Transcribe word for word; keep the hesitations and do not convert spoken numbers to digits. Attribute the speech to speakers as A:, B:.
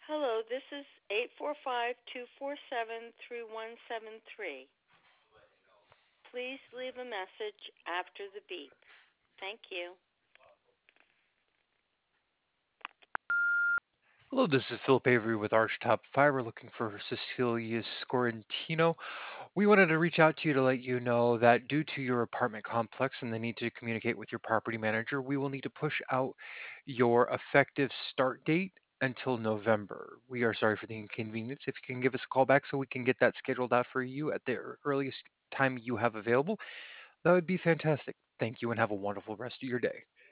A: Hello, this is eight four five, two four seven, three one seven three. Please leave a message after the beep. Thank you.
B: Hello, this is Philip Avery with Arch Top Five. We're looking for Cecilia Scorantino. We wanted to reach out to you to let you know that due to your apartment complex and the need to communicate with your property manager, we will need to push out your effective start date until November. We are sorry for the inconvenience. If you can give us a call back so we can get that scheduled out for you at the ear- earliest time you have available, that would be fantastic. Thank you and have a wonderful rest of your day.